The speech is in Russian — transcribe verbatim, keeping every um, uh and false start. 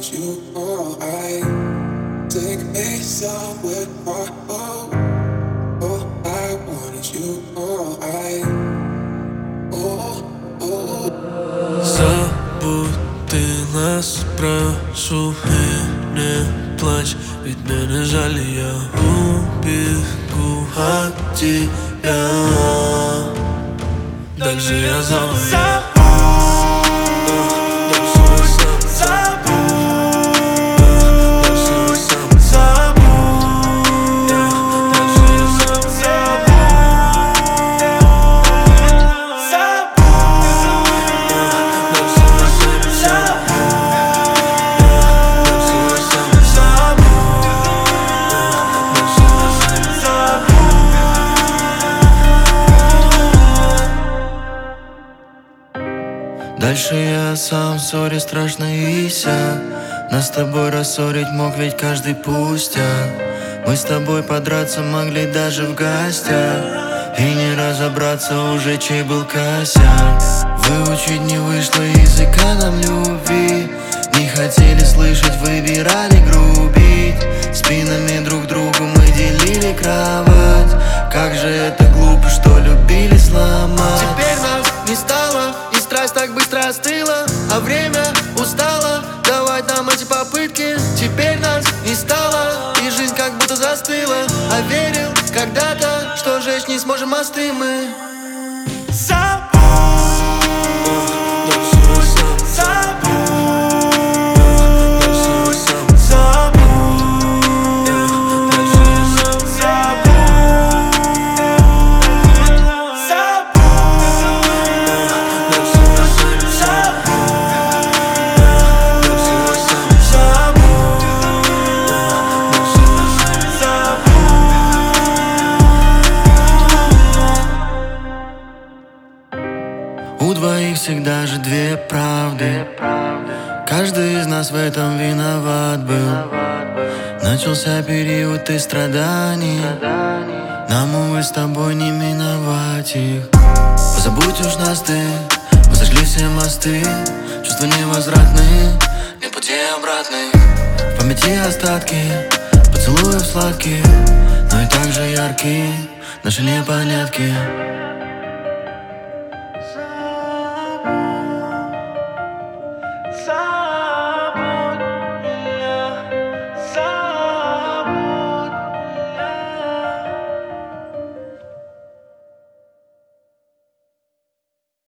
wanted you, oh, I take me somewhere, oh, oh, oh, I wanted you, oh, I, oh, oh. Забудилась, прошу, и не плачь, ведь мне не жаль, я убегу от тебя. Дальше я забуду. Дальше я сам, сори, страшно и ся. Нас с тобой рассорить мог ведь каждый пустяк. Мы с тобой подраться могли даже в гостях, и не разобраться уже, чей был косяк. Выучить не вышло языка нам любви. Не хотели слышать, выбирали грубить. Спинами друг другу мы делили кровать. Как же это глупо, что любили сломать. Теперь нас не стало, и страсть так быстро остыла, а время устало давать нам эти попытки. Теперь нас не стало, и жизнь как будто застыла. А верил когда-то, что жечь не сможем мосты мы. У двоих всегда же две правды. Каждый из нас в этом виноват был. Начался период и страданий. Нам, увы, с тобой не миновать их. Позабудь уж нас ты, мы сожгли все мосты. Чувства невозвратные, нет пути обратных. В памяти остатки поцелуев сладких, но и так же яркие наши непонятки.